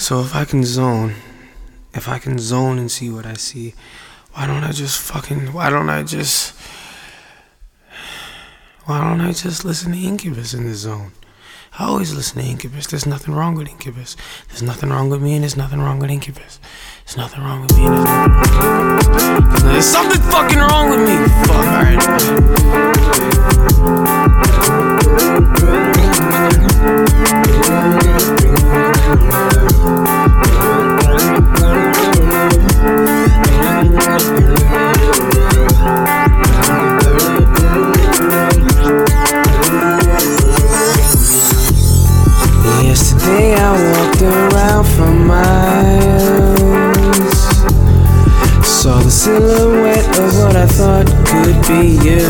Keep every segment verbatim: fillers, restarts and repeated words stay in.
So if I can zone, if I can zone and see what I see, why don't I just fucking, why don't I just, why don't I just listen to Incubus in the zone? I always listen to Incubus. There's nothing wrong with Incubus. There's nothing wrong with me and there's nothing wrong with Incubus. There's nothing wrong with me and there's nothing wrong with Incubus. There's something fucking wrong with me. Fuck, Yesterday I walked around for miles, saw the silhouette of what I thought could be you.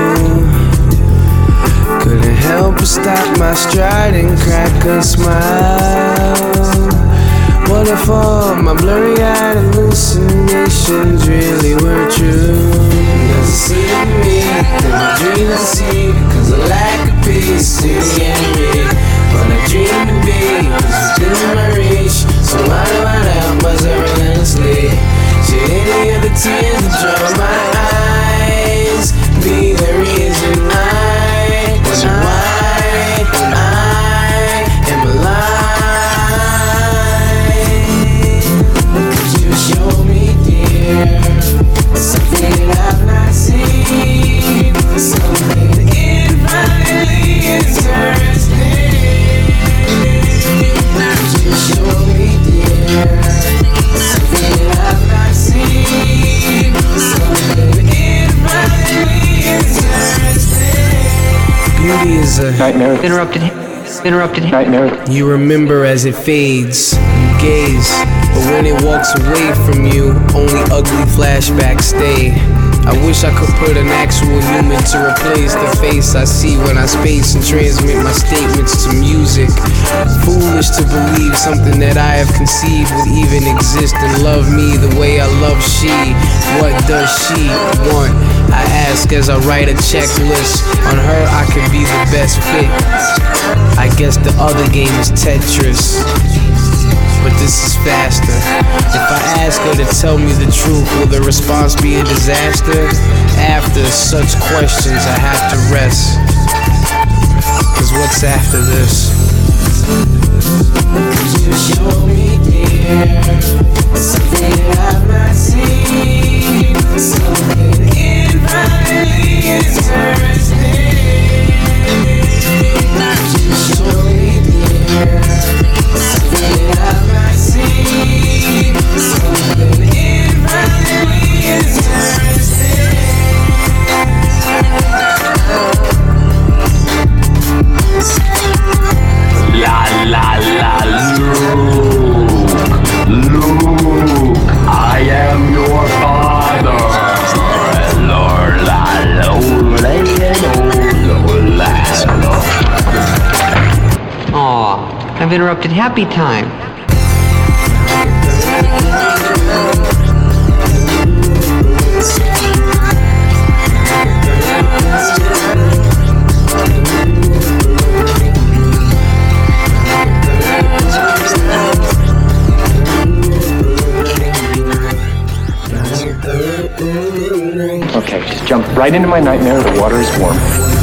Couldn't help but stop my stride and crack a smile. What if all my blurry-eyed hallucinations really were true? Does it seem to me that my dreams I see because of lack of peace in the enemy? What I dream to be is within my reach. So why do I doubt myself relentlessly? Should any of the tears that dry my eyes be the reason I wonder why I am alive? Could you show me, dear, something that I've not seen, something infinitely interesting? Beauty is a nightmare. Interrupted. Interrupted. Nightmare. You remember as it fades, you gaze, but when it walks away from you, only ugly flashbacks stay. I wish I could put an actual human to replace the face I see when I space and transmit my statements to music. Foolish to believe something that I have conceived would even exist and love me the way I love she. What does she want? I ask as I write a checklist. On her I could be the best fit. I guess the other game is Tetris, but this is faster. If I ask her to tell me the truth, will the response be a disaster? After such questions I have to rest, cause what's after this? Could you show me, dear, something that I've not seen, something infinitely interesting? Could you show me, dear, something that I've not seen, something infinitely interesting? La la la, Luke, Luke, I am your father. Lord, la lo, la lo, la lo. Aw, I've interrupted happy time. Okay, just jump right into my nightmare. The water is warm.